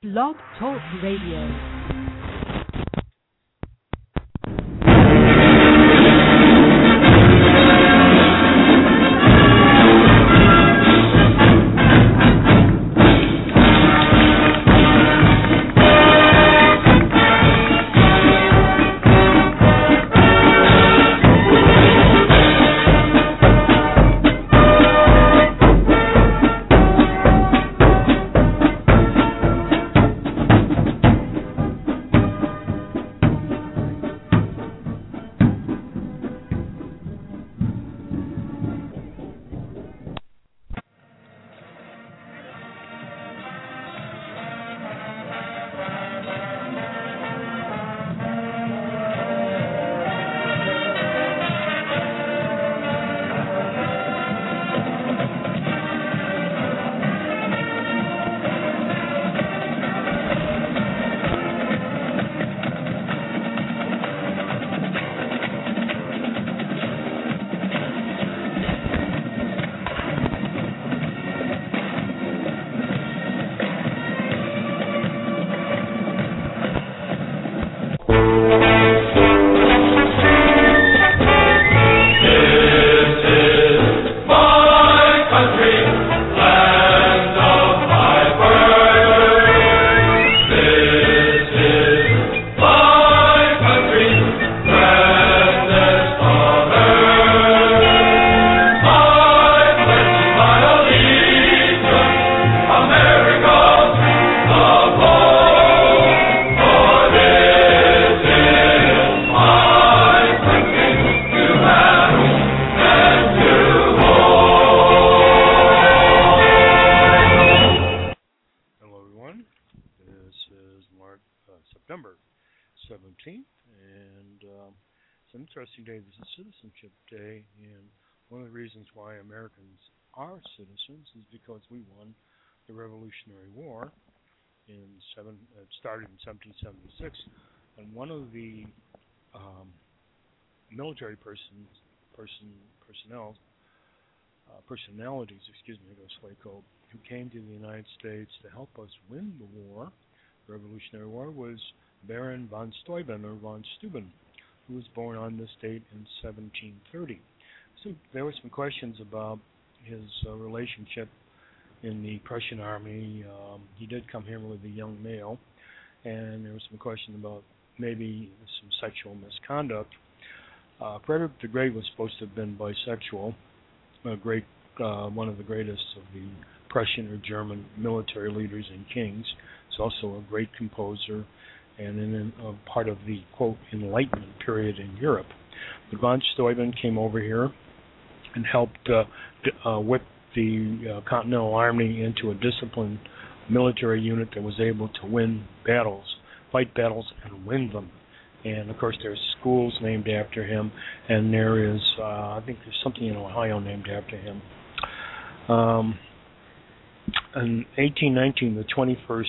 Blog Talk Radio. September 17th, and it's an interesting day. This is Citizenship Day, and one of the reasons why Americans are citizens is because we won the Revolutionary War. It started in 1776, and one of the military personalities, who came to the United States to help us win the war, the Revolutionary War, was Baron von Steuben, or von Steuben, who was born on this date in 1730. So there were some questions about his relationship in the Prussian army. He did come here with a young male, and there was some question about maybe some sexual misconduct. Frederick the Great was supposed to have been bisexual, one of the greatest of the Prussian or German military leaders and kings. He's also a great composer and in a part of the, quote, Enlightenment period in Europe. But von Steuben came over here and helped whip the Continental Army into a disciplined military unit that was able to win battles, fight battles, and win them. And, of course, there's schools named after him, and there is, I think there's something in Ohio named after him. In 1819, the 21st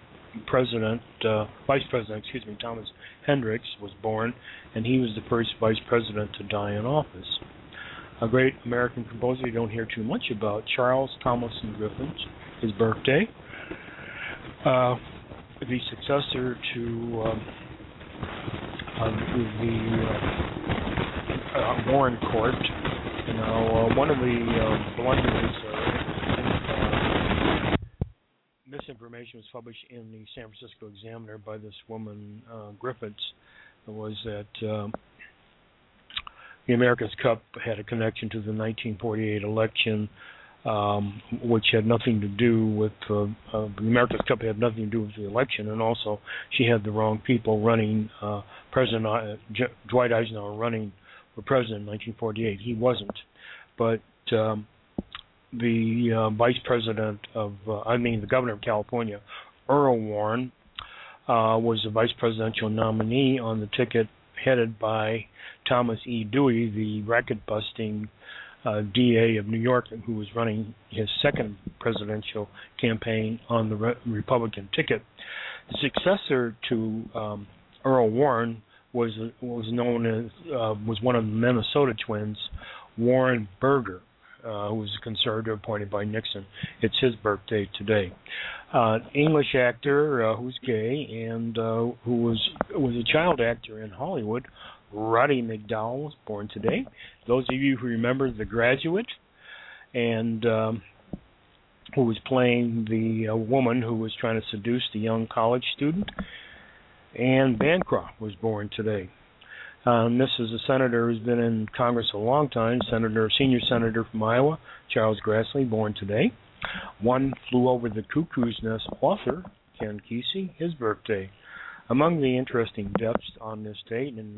Vice President, Thomas Hendricks was born, and he was the first Vice President to die in office. A great American composer you don't hear too much about, Charles Tomlinson Griffith, his birthday. The successor to the Warren Court. One of the blunders misinformation was published in the San Francisco Examiner by this woman, Griffiths, was that the America's Cup had a connection to the 1948 election, which had nothing to do with the America's Cup had nothing to do with the election, and also she had the wrong people running. President Dwight Eisenhower running for president in 1948. He wasn't, but the vice president the governor of California, Earl Warren, was the vice presidential nominee on the ticket headed by Thomas E. Dewey, the racket-busting DA of New York, who was running his second presidential campaign on the Republican ticket. The successor to Earl Warren was known as was one of the Minnesota twins, Warren Burger. who was a conservative appointed by Nixon. It's his birthday today. English actor who's gay and who was a child actor in Hollywood, Roddy McDowall, was born today. Those of you who remember The Graduate, and who was playing the woman who was trying to seduce the young college student, Anne Bancroft, was born today. This is a senator who's been in Congress a long time, senior senator from Iowa, Charles Grassley, born today. One Flew Over the Cuckoo's Nest author, Ken Kesey, his birthday. Among the interesting deaths on this date, in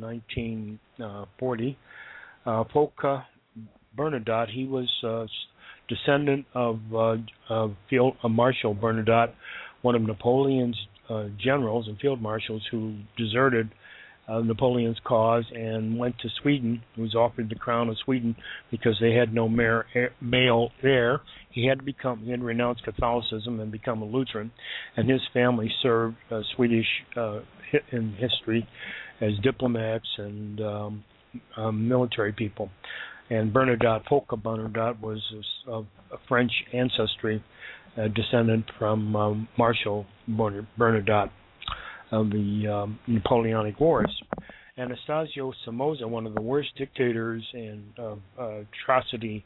1940, Folke Bernadotte, he was descendant of Field Marshal Bernadotte, one of Napoleon's generals and field marshals who deserted Napoleon's cause and went to Sweden. He was offered the crown of Sweden because they had no male heir. He had renounced Catholicism and become a Lutheran, and his family served Swedish in history as diplomats and military people. And Folke Bernadotte was of French ancestry, descendant from Marshal Bernadotte of the Napoleonic Wars. Anastasio Somoza, one of the worst dictators and atrocity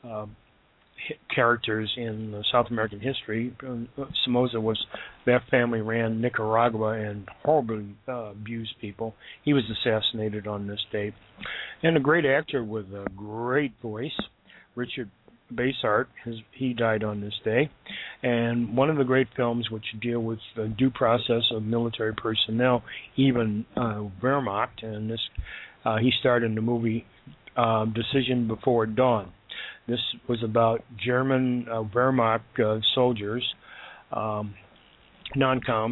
characters in South American history. Their family ran Nicaragua and horribly abused people. He was assassinated on this day. And a great actor with a great voice, Richard Basehart, he died on this day. And one of the great films which deal with the due process of military personnel, even Wehrmacht, and he starred in the movie Decision Before Dawn. This was about German Wehrmacht soldiers, non-officer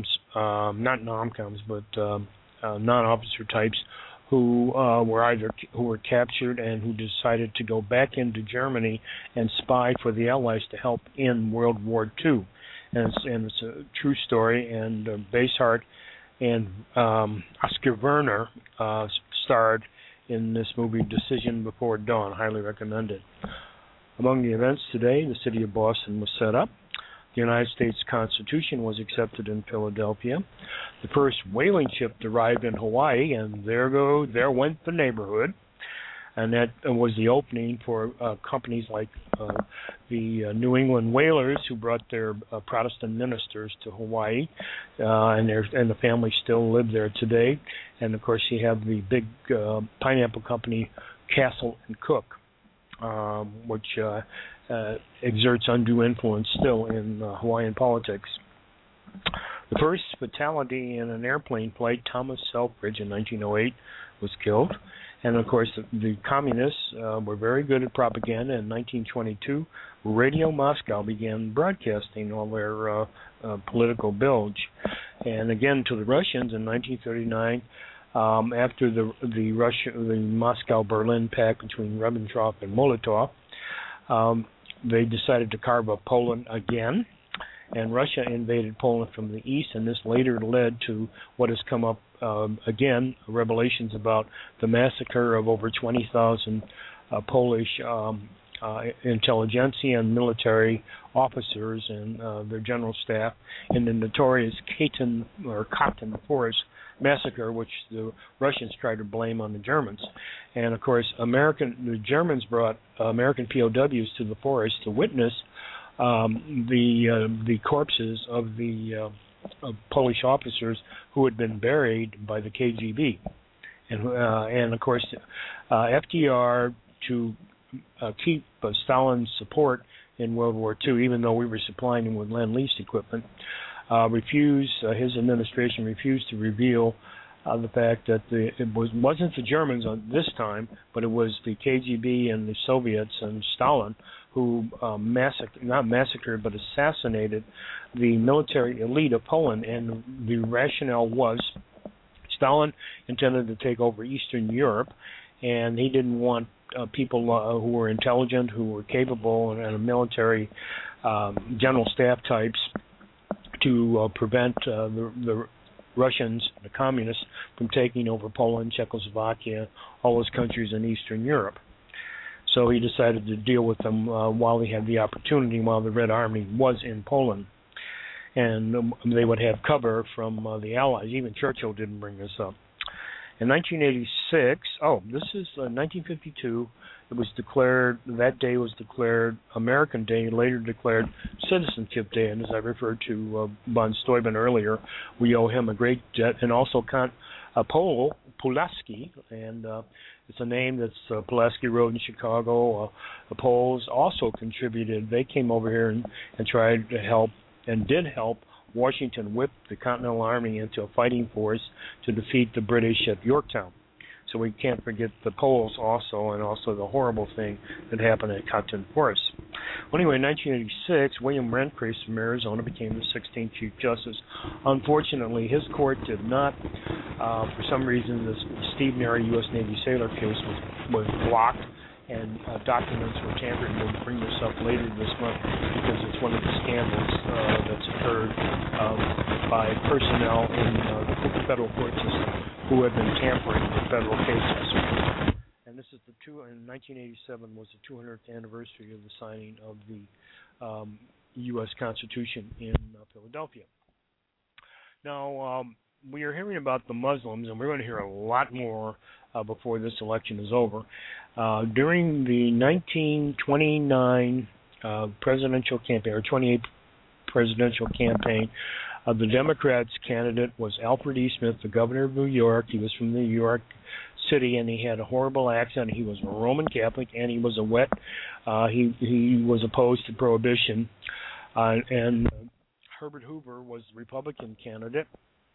types, who were captured and who decided to go back into Germany and spy for the Allies to help in World War II. And it's a true story. And Basehart and Oscar Werner starred in this movie, Decision Before Dawn. Highly recommended. Among the events today, the city of Boston was set up. The United States Constitution was accepted in Philadelphia. The first whaling ship arrived in Hawaii, and there went the neighborhood. And that was the opening for companies like the New England Whalers, who brought their Protestant ministers to Hawaii, and the family still live there today. And of course, you have the big pineapple company, Castle and Cooke, which exerts undue influence still in Hawaiian politics. The first fatality in an airplane flight, Thomas Selfridge, in 1908, was killed. And of course, the communists were very good at propaganda. In 1922, Radio Moscow began broadcasting all their political bilge. And again, to the Russians in 1939, after the Moscow-Berlin pact between Ribbentrop and Molotov, they decided to carve up Poland again, and Russia invaded Poland from the east, and this later led to what has come up again, revelations about the massacre of over 20,000 Polish intelligentsia and military officers and their general staff in the notorious Katyn Forest massacre, which the Russians tried to blame on the Germans. And of course, the Germans brought American POWs to the forest to witness the corpses of the Polish officers who had been buried by the KGB. And of course, FDR, to keep Stalin's support in World War II, even though we were supplying him with Lend-Lease equipment, his administration refused to reveal the fact that it wasn't the Germans this time, but it was the KGB and the Soviets and Stalin who not massacred, but assassinated the military elite of Poland. And the rationale was Stalin intended to take over Eastern Europe, and he didn't want people who were intelligent, who were capable, and military general staff types to prevent the Russians, the communists, from taking over Poland, Czechoslovakia, all those countries in Eastern Europe. So he decided to deal with them while he had the opportunity, while the Red Army was in Poland. And they would have cover from the Allies. Even Churchill didn't bring this up. In 1986, this is 1952, it was declared, that day was declared American Day, later declared Citizenship Day. And as I referred to von Steuben earlier, we owe him a great debt. And also Pulaski, and it's a name that's Pulaski Road in Chicago. The Poles also contributed. They came over here and tried to help, and did help Washington whip the Continental Army into a fighting force to defeat the British at Yorktown. So we can't forget the Poles also, and also the horrible thing that happened at Cotton Forest. Well, anyway, in 1986, William Rehnquist from Arizona became the 16th Chief Justice. Unfortunately, his court did not, for some reason, the Steve Neri U.S. Navy sailor case was blocked, and documents were tampered. We'll bring this up later this month because it's one of the scandals that's occurred by personnel in the federal court system who have been tampering with federal cases. And this is in 1987 was the 200th anniversary of the signing of the U.S. Constitution in Philadelphia. Now, we are hearing about the Muslims, and we're going to hear a lot more before this election is over. During the 1929 presidential campaign, or 28 presidential campaign, the Democrats' candidate was Alfred E. Smith, the governor of New York. He was from New York City, and he had a horrible accent. He was a Roman Catholic, and he was a wet. He was opposed to prohibition. And Herbert Hoover was the Republican candidate.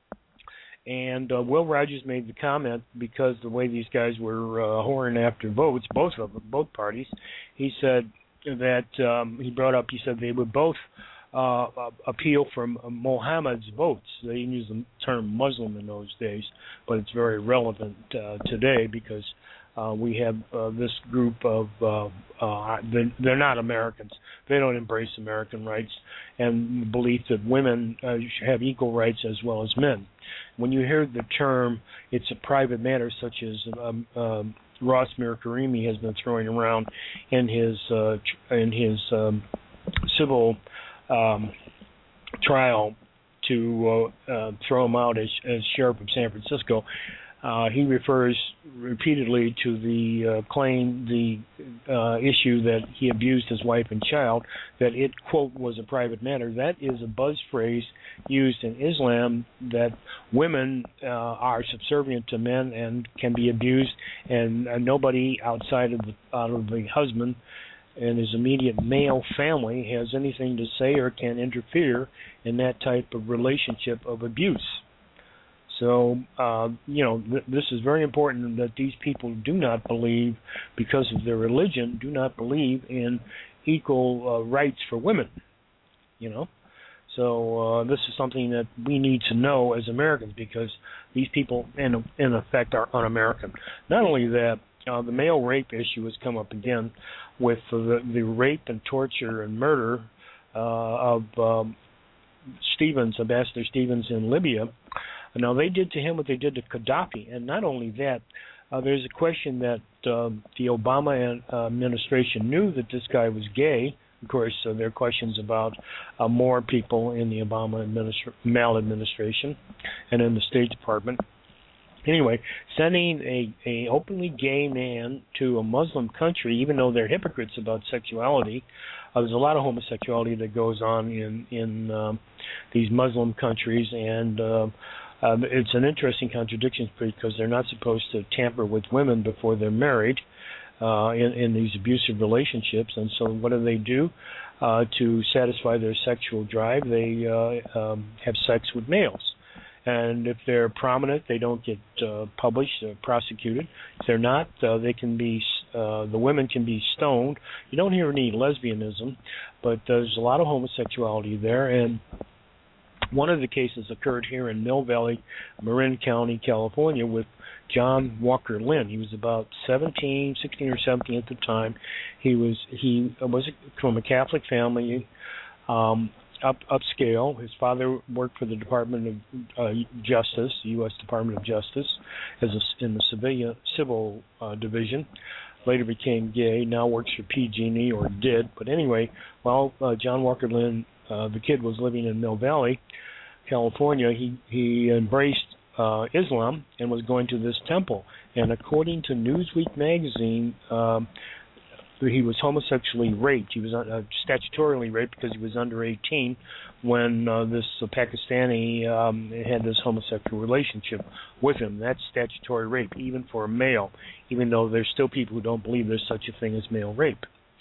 And Will Rogers made the comment, because the way these guys were whoring after votes, both parties, he said that he said they would both appeal for Mohammed's votes. They didn't use the term Muslim in those days, but it's very relevant today because we have this group of, they're not Americans. They don't embrace American rights and the belief that women should have equal rights as well as men. When you hear the term, it's a private matter, such as Ross Mirkarimi has been throwing around in his civil trial to throw him out as sheriff of San Francisco. He refers repeatedly to the issue that he abused his wife and child, that it, quote, was a private matter. That is a buzz phrase used in Islam, that women are subservient to men and can be abused, and nobody outside of the husband and his immediate male family has anything to say or can interfere in that type of relationship of abuse. So, this is very important, that these people do not believe, because of their religion, do not believe in equal rights for women, So this is something that we need to know as Americans, because these people, in effect, are un-American. Not only that, the male rape issue has come up again with the rape and torture and murder of Ambassador Stevens in Libya. Now, they did to him what they did to Gaddafi. And not only that, there's a question that the Obama administration knew that this guy was gay. Of course, there are questions about more people in the Obama maladministration and in the State Department. Anyway, sending a openly gay man to a Muslim country, even though they're hypocrites about sexuality, there's a lot of homosexuality that goes on in these Muslim countries, and it's an interesting contradiction, because they're not supposed to tamper with women before they're married in these abusive relationships. And so what do? To satisfy their sexual drive, they have sex with males. And if they're prominent, they don't get published or prosecuted. If they're not, they can be. The women can be stoned. You don't hear any lesbianism, but there's a lot of homosexuality there. And one of the cases occurred here in Mill Valley, Marin County, California, with John Walker Lynn. He was about 16 or 17 at the time. He was from a Catholic family. Upscale. His father worked for the Department of Justice, the U.S. Department of Justice, in the civil division. later became gay, now works for PG&E, or did. But anyway, while John Walker Lindh, the kid, was living in Mill Valley, California, he embraced Islam and was going to this temple. And according to Newsweek magazine, he was homosexually raped. He was statutorily raped because he was under 18 when this Pakistani had this homosexual relationship with him. That's statutory rape, even for a male, even though there's still people who don't believe there's such a thing as male rape.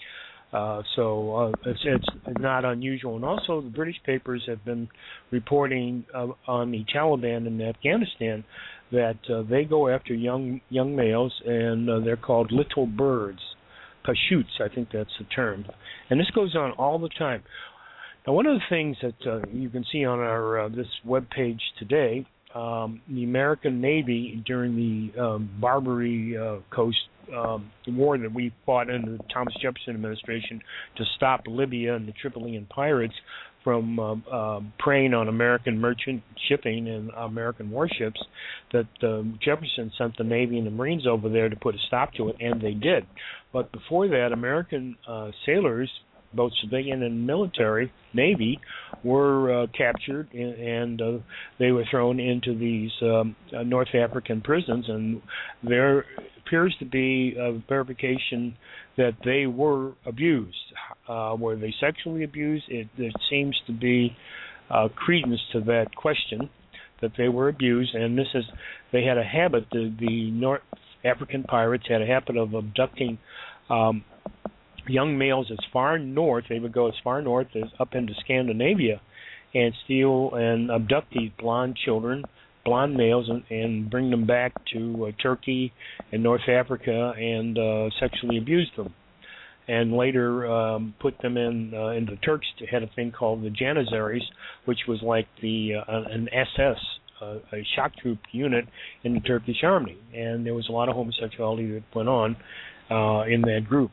So it's not unusual. And also the British papers have been reporting on the Taliban in Afghanistan that they go after young males, and they're called little birds. Pashoots, I think that's the term. And this goes on all the time. Now, one of the things that you can see on our this webpage today, the American Navy during the Barbary Coast war that we fought under the Thomas Jefferson administration to stop Libya and the Tripolian pirates from preying on American merchant shipping and American warships, that Jefferson sent the Navy and the Marines over there to put a stop to it, and they did. But before that, American sailors, both civilian and military, Navy, were captured, and they were thrown into these North African prisons, and there appears to be a verification that they were abused. Were they sexually abused? There seems to be credence to that question, that they were abused, and they had a habit, the North African pirates had a habit of abducting young males as far north. They would go as far north as up into Scandinavia and steal and abduct these blonde males, and bring them back to Turkey and North Africa and sexually abuse them. And later put them in the Turks had a thing called the Janissaries, which was like an SS, a shock troop unit in the Turkish army. And there was a lot of homosexuality that went on in that group.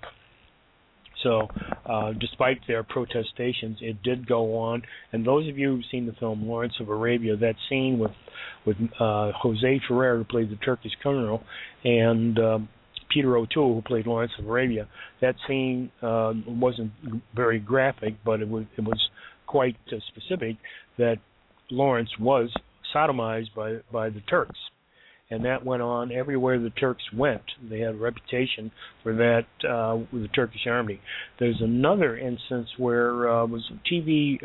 So despite their protestations, it did go on. And those of you who've seen the film Lawrence of Arabia, that scene with Jose Ferrer, who played the Turkish colonel, and Peter O'Toole, who played Lawrence of Arabia, that scene wasn't very graphic, but it was quite specific that Lawrence was sodomized by the Turks. And that went on everywhere the Turks went. They had a reputation for that with the Turkish army. There's another instance where was a TV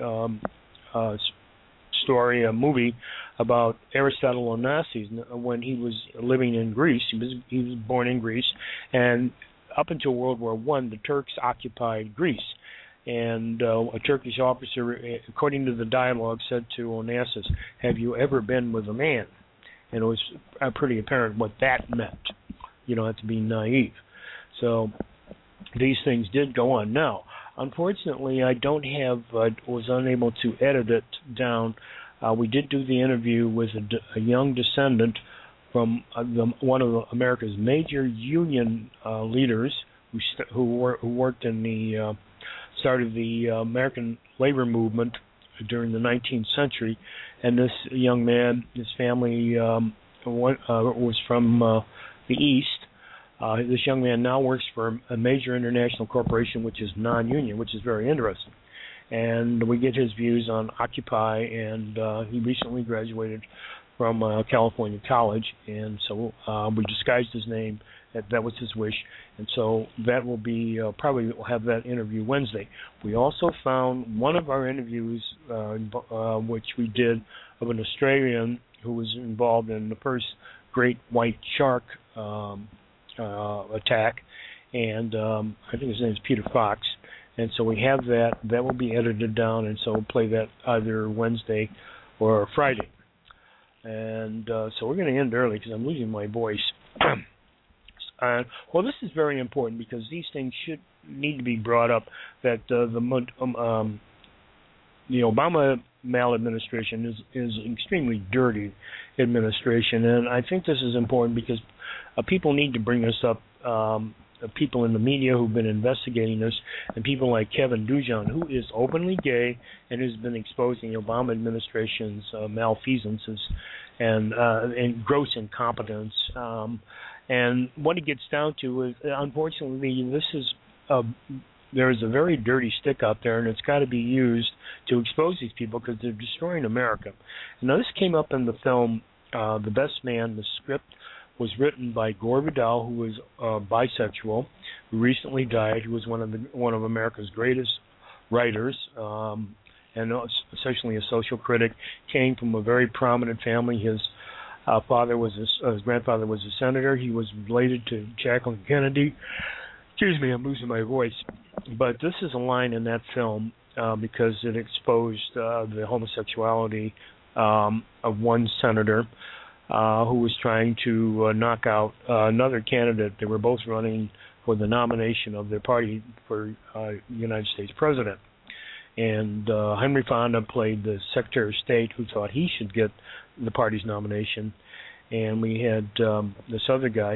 story, a movie about Aristotle Onassis when he was living in Greece. He was born in Greece, and up until World War I, the Turks occupied Greece. And a Turkish officer, according to the dialogue, said to Onassis, "Have you ever been with a man?" And it was pretty apparent what that meant. You don't have to be naive. So these things did go on. Now, unfortunately, I was unable to edit it down. We did do the interview with a young descendant from one of America's major union leaders who worked in the started the American labor movement during the 19th century. And this young man, his family was from the East. This young man now works for a major international corporation, which is non-union, which is very interesting. And we get his views on Occupy, and he recently graduated from California College, and so we disguised his name. That was his wish, and so that will be probably we'll have that interview Wednesday. We also found one of our interviews, which we did, of an Australian who was involved in the first great white shark attack, and I think his name is Peter Fox. And so we have that. That will be edited down, and so we'll play that either Wednesday or Friday. And so we're going to end early because I'm losing my voice. Well, this is very important because these things need to be brought up. That the Obama maladministration is extremely dirty administration, and I think this is important because people need to bring this up. People in the media who've been investigating this, and people like Kevin Dujan, who is openly gay and who's been exposing the Obama administration's malfeasances, and gross incompetence. And what it gets down to is, unfortunately, there is a very dirty stick out there, and it's got to be used to expose these people because they're destroying America. And now this came up in the film The Best Man. The script was written by Gore Vidal, who was bisexual, who recently died, who was one of America's greatest writers, and essentially a social critic. Came from a very prominent family. His his grandfather was a senator. He was related to Jacqueline Kennedy. Excuse me, I'm losing my voice. But this is a line in that film because it exposed the homosexuality of one senator who was trying to knock out another candidate. They were both running for the nomination of their party for United States president. And Henry Fonda played the Secretary of State who thought he should get the party's nomination. And we had this other guy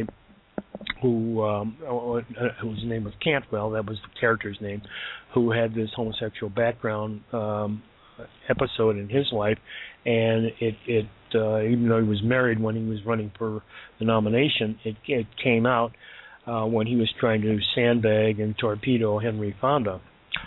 whose name was Cantwell, that was the character's name, who had this homosexual background episode in his life. And it even though he was married when he was running for the nomination, it came out when he was trying to sandbag and torpedo Henry Fonda,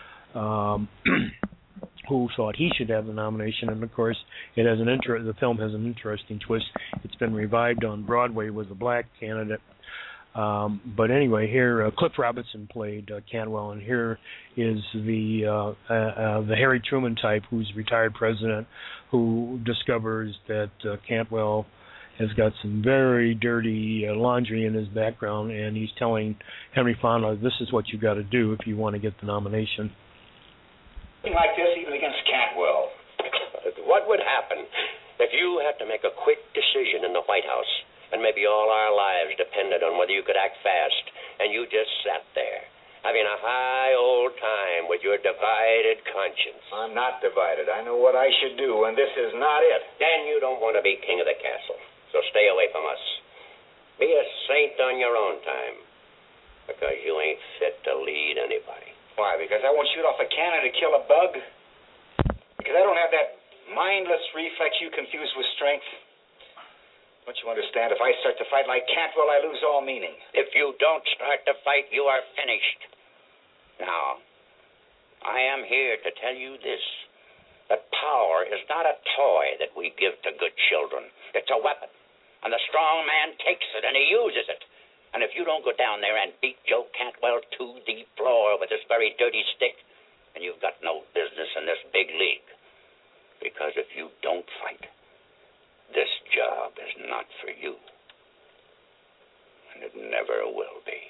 who thought he should have the nomination. And of course, the film has an interesting twist. It's been revived on Broadway with a black candidate. But anyway, here Cliff Robinson played Cantwell, and here is the Harry Truman type, who's retired president, who discovers that Cantwell has got some very dirty laundry in his background, and he's telling Henry Fonda, this is what you got to do if you want to get the nomination. Something like this, even against Cantwell. What would happen if you had to make a quick decision in the White House, and maybe all our lives depended on whether you could act fast, and you just sat there, having a high old time with your divided conscience? I'm not divided. I know what I should do, and this is not it. Then you don't want to be king of the castle, so stay away from us. Be a saint on your own time, because you ain't fit to lead anybody. Why? Because I won't shoot off a cannon to kill a bug? Because I don't have that mindless reflex you confuse with strength? Don't you understand? If I start to fight like Cantwell, I lose all meaning. If you don't start to fight, you are finished. Now, I am here to tell you this, that power is not a toy that we give to good children. It's a weapon, and the strong man takes it, and he uses it. And if you don't go down there and beat Joe Cantwell to the floor with this very dirty stick, then you've got no business in this big league. Because if you don't fight, this job is not for you. And it never will be.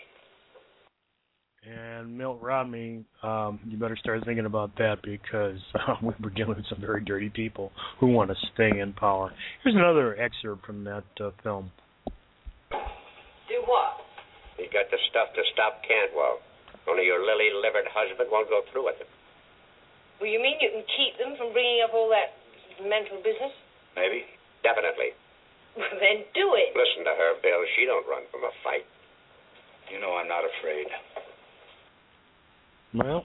And Milt Romney, you better start thinking about that, because we're dealing with some very dirty people who want to stay in power. Here's another excerpt from that film. Do what? You got the stuff to stop Cantwell. Only your lily-livered husband won't go through with it. Well, you mean you can keep them from bringing up all that mental business? Maybe. Definitely. Well, then do it. Listen to her, Bill. She don't run from a fight. You know I'm not afraid. Well,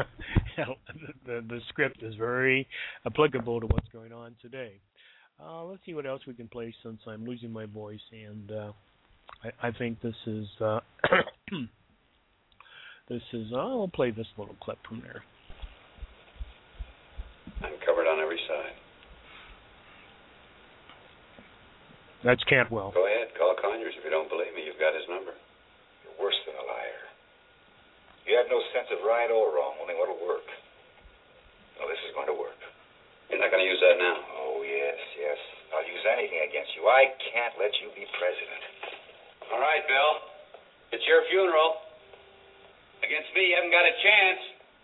the script is very applicable to what's going on today. Let's see what else we can play since I'm losing my voice, and I think this is I'll play this little clip from there. I'm covered on every side. That's Cantwell. Go ahead, call Conyers. If you don't believe me, you've got his number. You're worse than a liar. You have no sense of right or wrong, only what'll work. Well, this is going to work. You're not going to use that now? Oh, yes. I'll use anything against you. I can't let you be president. All right, Bill. It's your funeral. Against me, you haven't got a chance.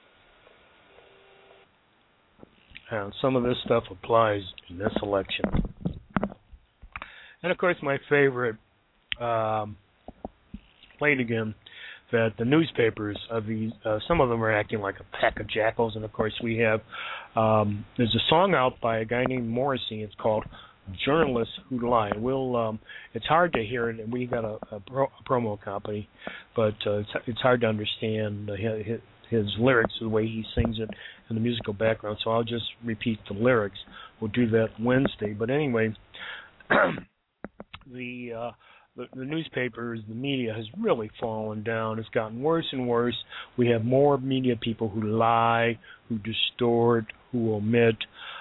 Some of this stuff applies in this election. And, of course, my favorite, played again, that the newspapers of these, some of them are acting like a pack of jackals. And, of course, we have, there's a song out by a guy named Morrissey. It's called Journalists Who Lie. It's hard to hear it, and we got a promo copy, but it's hard to understand his lyrics, the way he sings it, and the musical background. So I'll just repeat the lyrics. We'll do that Wednesday. But anyway, the newspapers, the media has really fallen down. It's gotten worse and worse. We have more media people who lie, who distort, who omit.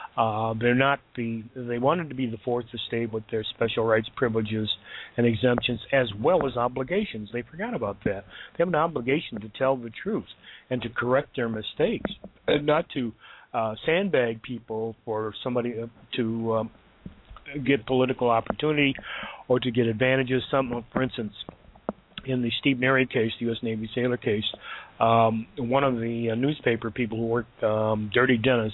They wanted to be the fourth estate with their special rights, privileges, and exemptions, as well as obligations. They forgot about that. They have an obligation to tell the truth and to correct their mistakes, and not to sandbag people for somebody to get political opportunity or to get advantages. For instance, in the Steve Neri case, the U.S. Navy sailor case, one of the newspaper people who worked, Dirty Dennis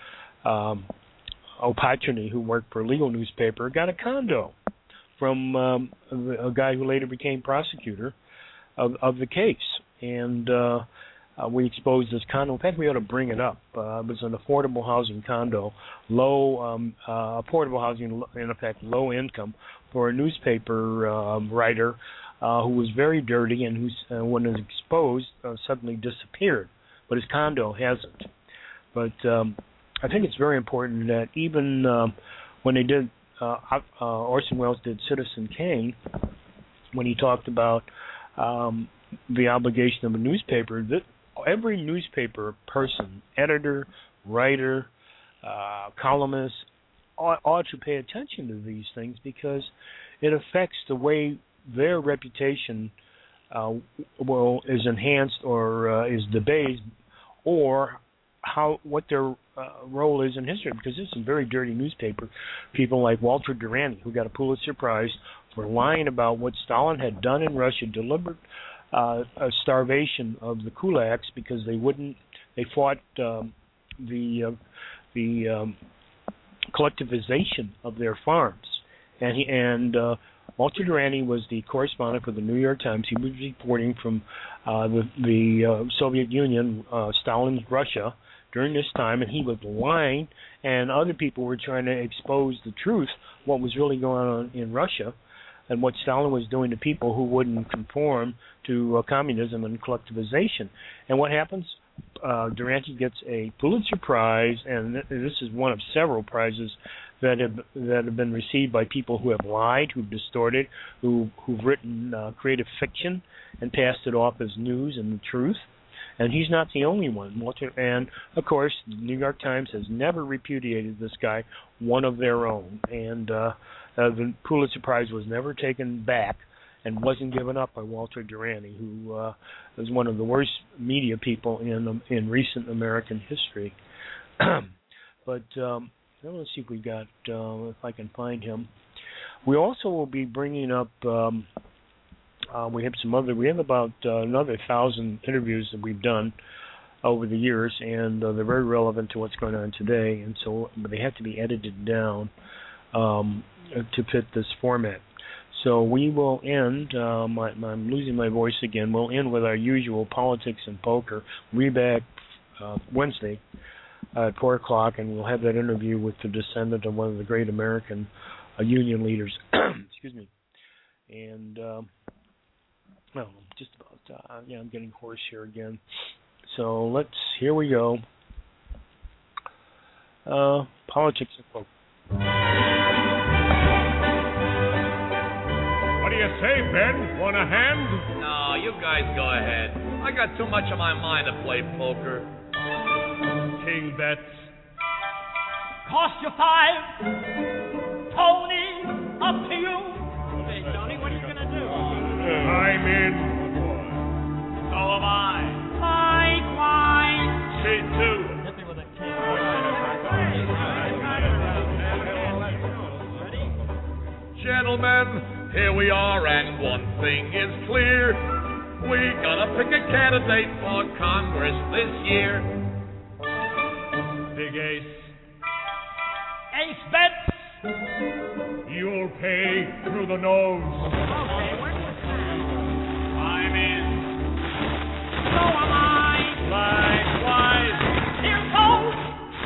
Opatrny, who worked for a legal newspaper, got a condo from a guy who later became prosecutor of the case. And we exposed this condo. In fact, we ought to bring it up. It was an affordable housing condo, affordable housing, in effect, low income, for a newspaper writer who was very dirty and who, when it was exposed, suddenly disappeared. But his condo hasn't. But I think it's very important that even when they did, Orson Welles did Citizen Kane, when he talked about the obligation of a newspaper, that every newspaper person, editor, writer, columnist, ought to pay attention to these things, because it affects the way their reputation is enhanced or is debased, or what their role is in history. Because there's some very dirty newspaper people like Walter Duranty, who got a Pulitzer Prize for lying about what Stalin had done in Russia, deliberate a starvation of the kulaks, because they fought the collectivization of their farms. And Walter Duranty was the correspondent for the New York Times. He was reporting from the Soviet Union, Stalin's Russia, during this time, and he was lying, and other people were trying to expose the truth, what was really going on in Russia, and what Stalin was doing to people who wouldn't conform to communism and collectivization. And what happens? Duranty gets a Pulitzer Prize, and this is one of several prizes that have been received by people who have lied, who've distorted, who've written creative fiction and passed it off as news and the truth. And he's not the only one. And, of course, the New York Times has never repudiated this guy, one of their own. And the Pulitzer Prize was never taken back and wasn't given up by Walter Duranty, who was one of the worst media people in recent American history. But let's see if we got, if I can find him. We also will be bringing up... we have about another 1,000 interviews that we've done over the years, and they're very relevant to what's going on today, and so but they have to be edited down to fit this format. So we will end, I'm losing my voice again, we'll end with our usual politics and poker. We'll be back Wednesday at 4 o'clock, and we'll have that interview with the descendant of one of the great American union leaders. Excuse me. And... well, just about, I'm getting hoarse here again. So here we go. Politics and poker. What do you say, Ben? Want a hand? No, you guys go ahead. I got too much on my mind to play poker. King bets. Cost you 5. Tony, up to you. Hey, Tony, what are you going to do? I'm in. So am I. Likewise. Me too. Hit me with a king. Gentlemen, here we are, and one thing is clear. We're gonna pick a candidate for Congress this year. Big Ace. Ace bets. You'll pay through the nose. I'm in. So am I. Likewise. Here goes.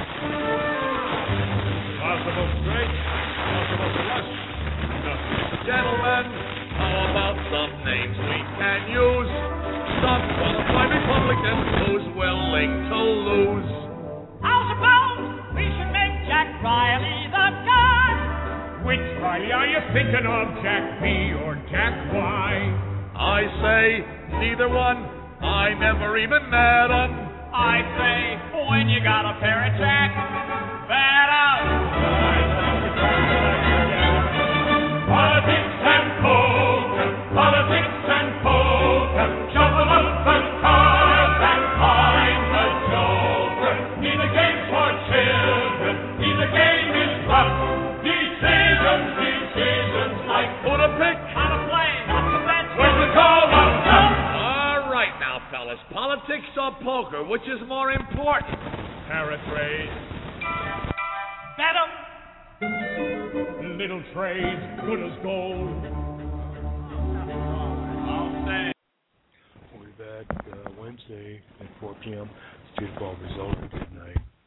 Possible straight, possible flush. Gentlemen, how about some names we can use? Some qualified Republicans who's willing to lose. How suppose we should make Jack Riley the guy? Which Riley are you thinking of, Jack B or Jack Y? I say neither one. I never even met 'em. I say, when you got a pair of Jack, that out. Politics and poker, politics and poker, shuffle up the cards and find the joker. Neither game's for children, neither game is rough. Decisions like Who to pick? How to play, not to bet. when the call of love. All right now, fellas. Politics or poker, which is more important? Paraphrase, Bet 'em. little trades, good as gold. I'll say. We'll be back Wednesday at 4 p.m. State Ball result. Good night.